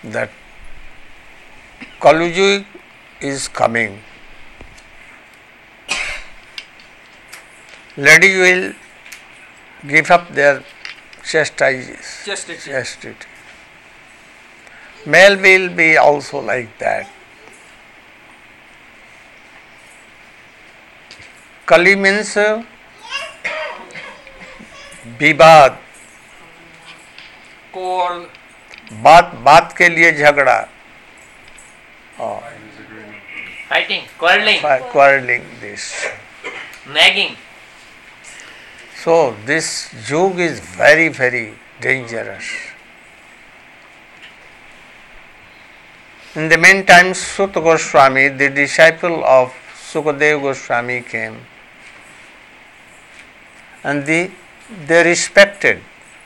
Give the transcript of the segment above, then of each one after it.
that Kali Yuga is coming. Lady will give up their chastity. Male will be also like that. Kali means विवाद, बात के लिए झगड़ा, fighting, quarreling, this nagging. So this yuga is very, very dangerous. In the meantime, Suta Goswami, the disciple of Sukadeva Goswami, came, and they respected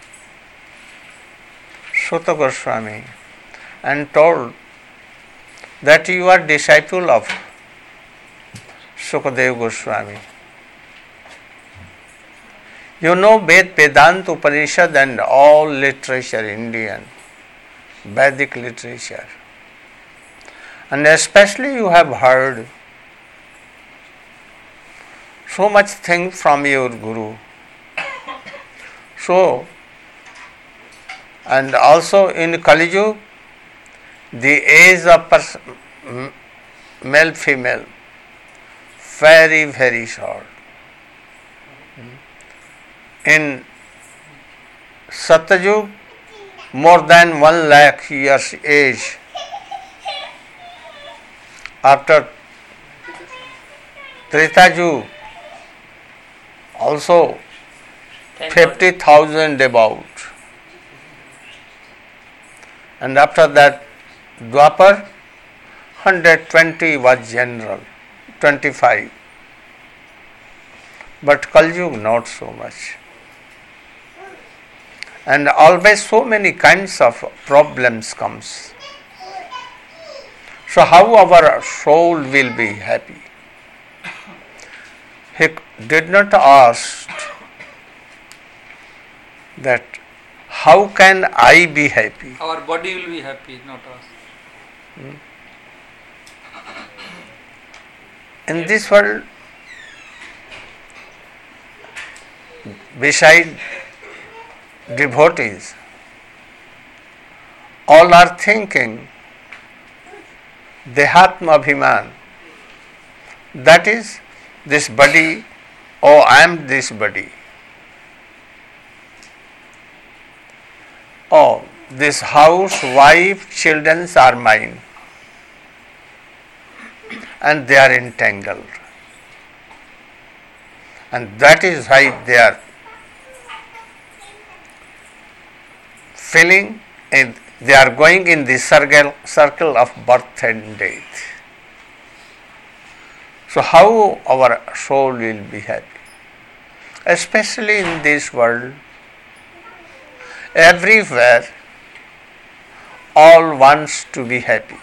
Suta Goswami and told that you are disciple of Sukadeva Goswami. You know Vedanta, Upanishad and all literature, Indian, Vedic literature. And especially you have heard so much thing from your Guru. So, and also in Kali Yuga, the age of male female very, very short. In Satyayuga, more than 1 lakh years age. After Treta Yuga, also 50,000 about. And after that, Dwapar, 120 was general, 25. But Kali Yuga not so much. And always so many kinds of problems comes. So how our soul will be happy? He did not ask that how can I be happy? Our body will be happy, not us. In this world, beside devotees, all are thinking Dehatma Abhiman, that is this body, oh I am this body, oh this house, wife, children are mine, and they are entangled, and that is why they are feeling and they are going in the circle of birth and death. So how our soul will be happy? Especially in this world, everywhere all wants to be happy.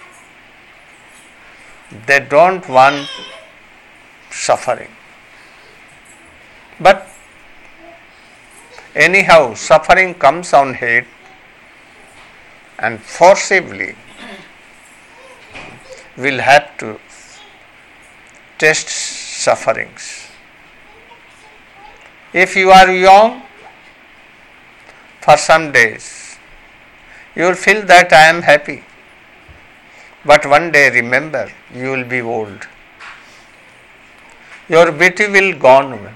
They don't want suffering. But anyhow, suffering comes on head, and forcibly will have to test sufferings. If you are young, for some days, you will feel that I am happy. But one day remember, you will be old. Your beauty will gone.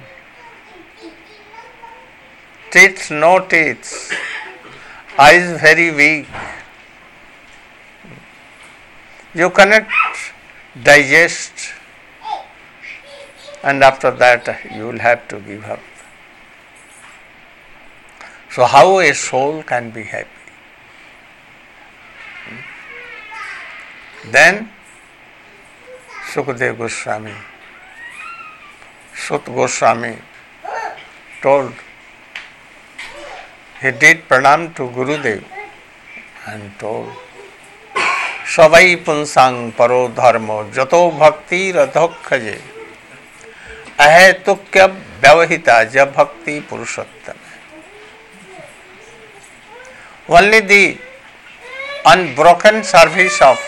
Teeth, no teeth. Eyes very weak. You cannot digest, and after that you will have to give up. So how a soul can be happy? Then Sukadeva Goswami, Sut Goswami told, he did pranam to Gurudev and told, Savai punsang paro dharmo jato bhakti radhokhaje ahetukya vyavahita ja bhakti purushottama. Only the unbroken service of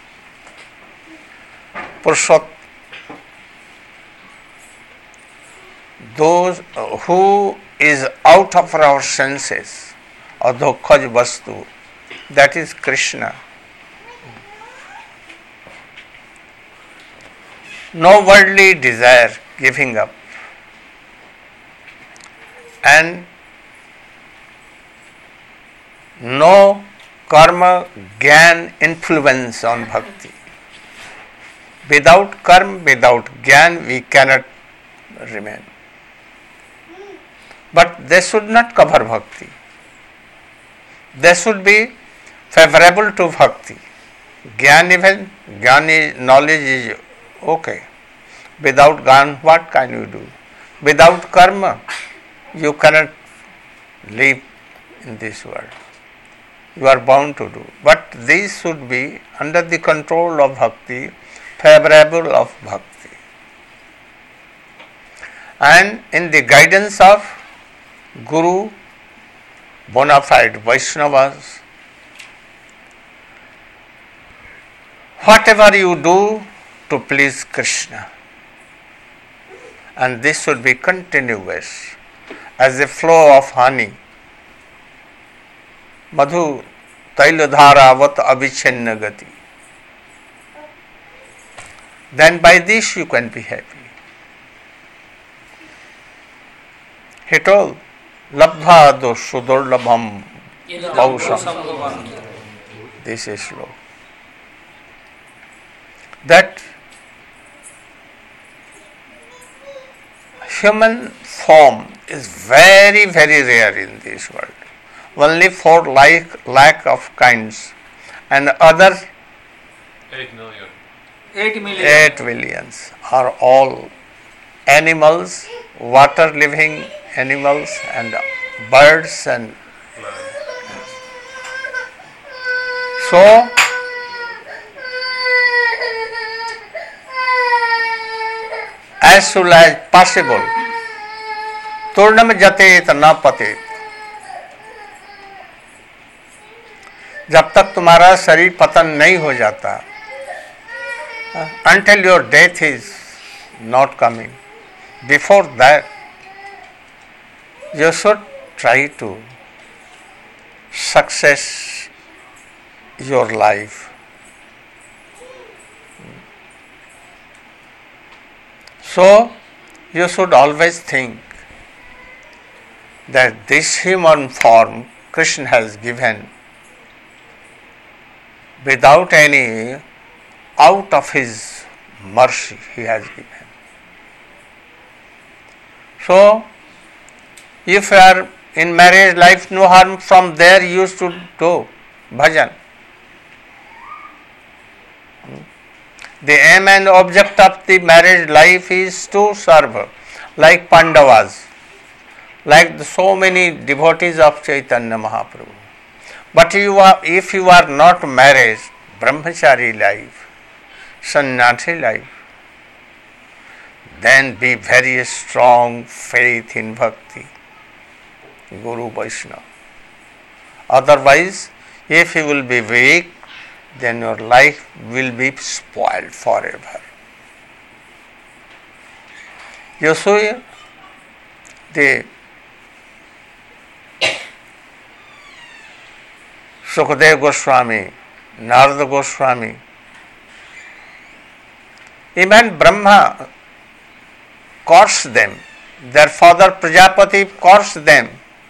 Purushottam, those who is out of our senses, adhokhaj vastu, that is Krishna. No worldly desire giving up, and no karma gyan influence on bhakti. Without karma, without gyan, we cannot remain. But they should not cover bhakti. They should be favorable to bhakti. Gyan knowledge is okay. Without gyan, what can you do? Without karma, you cannot live in this world. You are bound to do. But these should be under the control of bhakti, favorable of bhakti. And in the guidance of Guru, bona fide Vaishnavas, whatever you do to please Krishna, and this should be continuous as a flow of honey. Madhu tailadhara vat avichinna gati. Then by this you can be happy. He told, Labdha sudurlabham pausham. This is slow. That human form is very, very rare in this world. Only for lack of kinds, and other 8 million. 8 millions are all animals, water living animals, and birds, and so as soon as possible, turnam jatet na patet. जब तक तुम्हारा शरीर पतन नहीं हो जाता, until your death is not coming, before that you should try to success your life. So you should always think that this human form Krishna has given without any, out of his mercy he has given. So if you are in marriage life, no harm, from there you should do bhajan. The aim and object of the marriage life is to serve, like Pandavas, like so many devotees of Chaitanya Mahaprabhu. But if you are not married, brahmachari life, sannyasi life, then be very strong faith in bhakti, Guru Vaishnava. Otherwise, if you will be weak, then your life will be spoiled forever. You see, the Sukadeva Goswami, Narada Goswami, even Brahma cursed them. Their father Prajapati cursed them.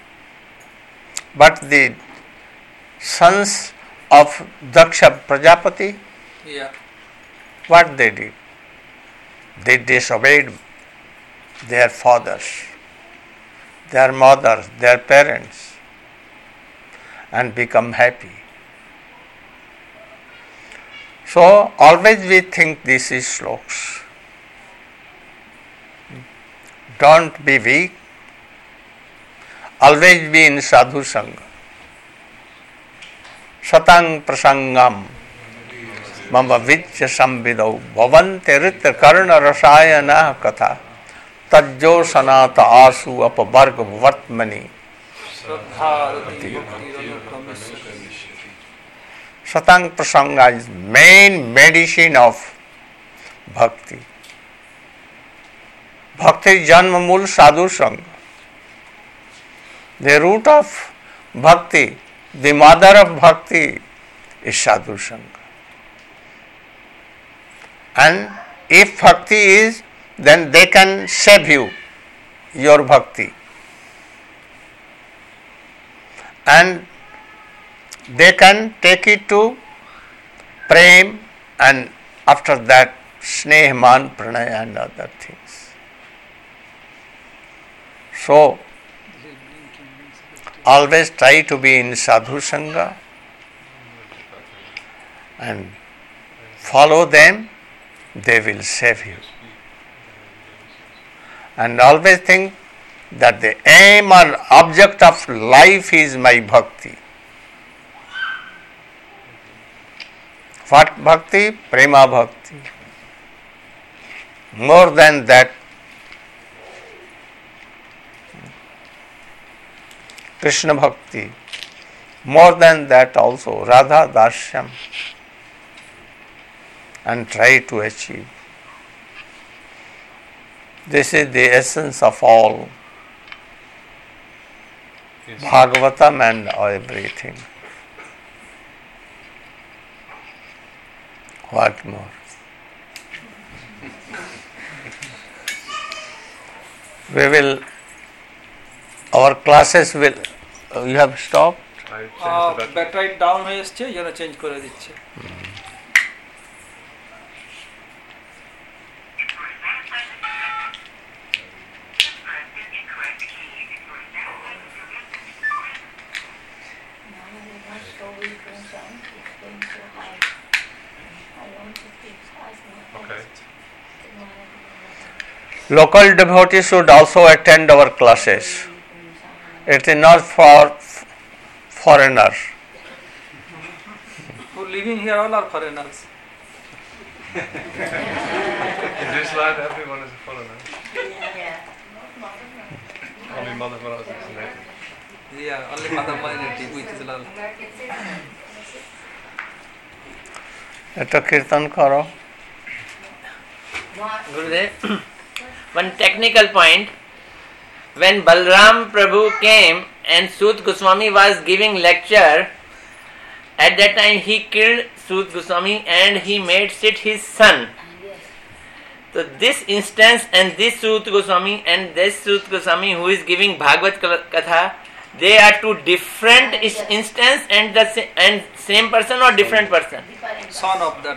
But the sons of Daksha Prajapati, what they did? They disobeyed their fathers, their mothers, their parents, and become happy. So always we think this is sloks. Don't be weak. Always be in sadhu sangha. Satang prasangam mama vijya samvidau bhavante ritra karna rasayana katha tajjo sanata asu apavarga vartmani. Satang Prasanga is main medicine of bhakti. Bhakti Janma Mool Sadhu Sangha. The root of bhakti, the mother of bhakti is Sadhu Sangha. And if bhakti is, then they can save you, your bhakti. And they can take it to prem, and after that snehman, pranaya and other things. So, always try to be in sadhu sangha and follow them, they will save you. And always think that the aim or object of life is my bhakti. What bhakti? Prema bhakti. More than that, Krishna bhakti. More than that also, Radha Dasyam. And try to achieve. This is the essence of all Bhagavatam and everything. What more? We will, our classes will, you have stopped? Battery down হয়ে এসছে, যেন change করে দিচ্ছে। Local devotees should also attend our classes. It is not for foreigners. Who living here all are foreigners. In this land, everyone is a foreigner. Only Mother Maharaj is a native. Yeah, only Mother minority, which is Lal. এটা কীর্তন করো। Gurudev, one technical point. When Balram Prabhu came and Sut Goswami was giving lecture, at that time he killed Sut Goswami and he made sit his son. So this instance and this Sut Goswami and this Sut Goswami who is giving Bhagavad Katha, they are two different instance and the and same person or different person? Son of that.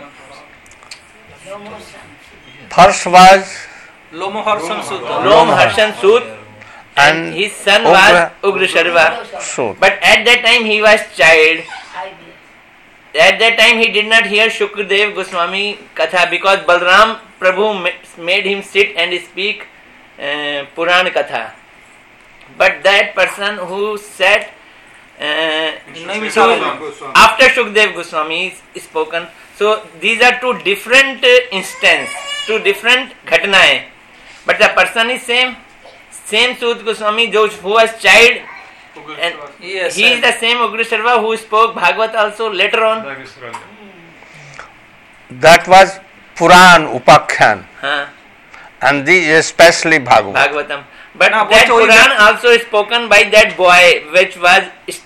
First was Lomoharshan Sut. Lomoharshan Sut and his son was Ugra Sharva. Sut. But at that time he was child. At that time he did not hear Shukdev Goswami Katha because Balram Prabhu made him sit and speak Puran Katha. But that person who sat after Shukdev Goswami is spoken. So these are two different instances, two different ghatnaएं. But the person is same Sut Goswami who was child, and Yes, he is the same Ugra Sharva who spoke Bhagavad also later on. that was Puran Upakhyan, and this is especially Bhagavatam. But Now, that what Puran also is spoken by that boy which was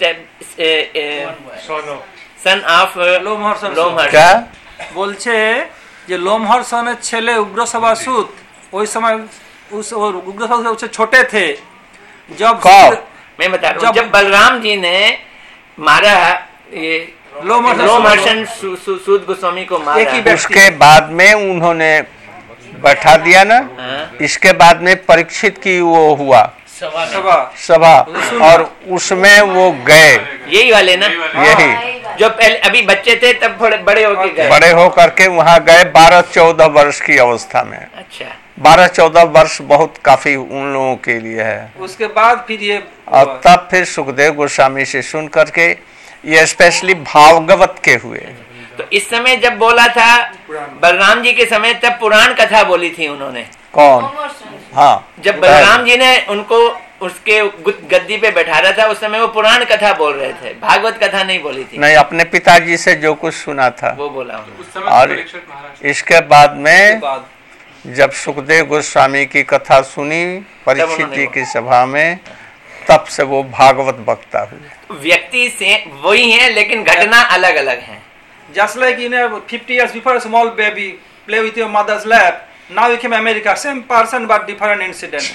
son of Lomoharshan Lomoharshan. क्या বলছে যে লোমহর্ষণের ছেলে উগ্রসভা সুত ওই সময় उग्रसभा से छोटे थे जब मैं बता रहा हूँ जब बलराम जी ने मारा ये लोमहर्षण सूत गोस्वामी को मारा, उसके बाद में उन्होंने बैठा दिया ना। इसके बाद में परीक्षित की वो हुआ सभा और उसमें वो गए, यही वाले ना, यही जो पहले अभी बच्चे थे तब थोड़े बड़े होके गए, बड़े हो करके वहाँ गए 12-14 वर्ष की अवस्था में। अच्छा 12-14 वर्ष बहुत काफी उन लोगों के लिए है। उसके बाद फिर ये और तब फिर सुखदेव गोस्वामी से सुन करके ये स्पेशली भागवत के हुए। तो इस समय जब बोला था बलराम जी के समय तब पुराण कथा बोली थी उन्होंने। कौन? हाँ, जब बलराम जी ने उनको उसके गद्दी पे बैठा रहा था, उस समय वो पुराण कथा बोल रहे थे, भागवत कथा नहीं बोली थी। नहीं, अपने पिताजी से जो कुछ सुना था वो बोला उन्होंने। और इसके बाद में जब सुखदेव गोस्वामी की कथा सुनी परीक्षित जी की सभा में, तब से वो भागवत वक्ता हुए। व्यक्ति से वही है लेकिन घटना अलग अलग है। Just like 50 years before, a small baby play with your mother's lap. Now you came America, same person but different incident.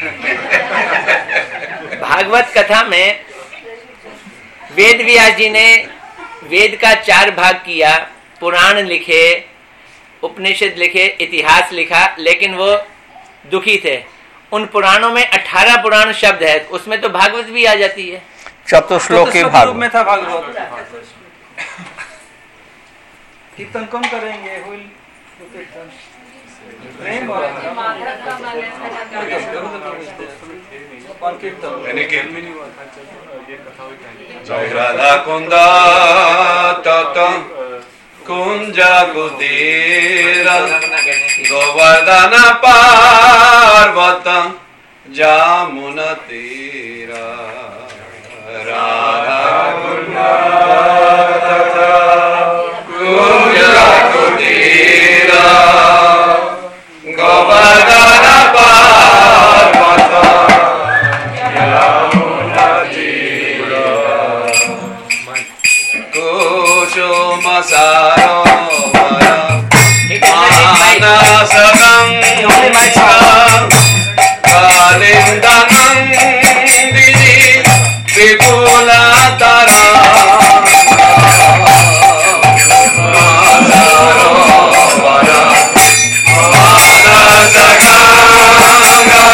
Bhagavat कथा में वेद व्यास जी ने वेद का 4 भाग किया, पुराण लिखे, उपनिषद लिखे, इतिहास लिखा, लेकिन वो दुखी थे। उन पुराणों में 18 पुराण शब्द है, उसमें तो भागवत भी आ जाती है। चतुश्लोकी रूप भागवत में था भागवत। कीर्तन कौन करेंगे? जय राधा कुंदा तत कुंजा कुटीर गोवर्धन पार्वत जामुन तीरा राधा कुंदा तत कुंजा कुटीर गोवर्धन पार्वत जामुन तीरा कुसुम सरोवर मानस गंगा कालिंदनंदिनी विपुल तरा सरोवर मानस गंगा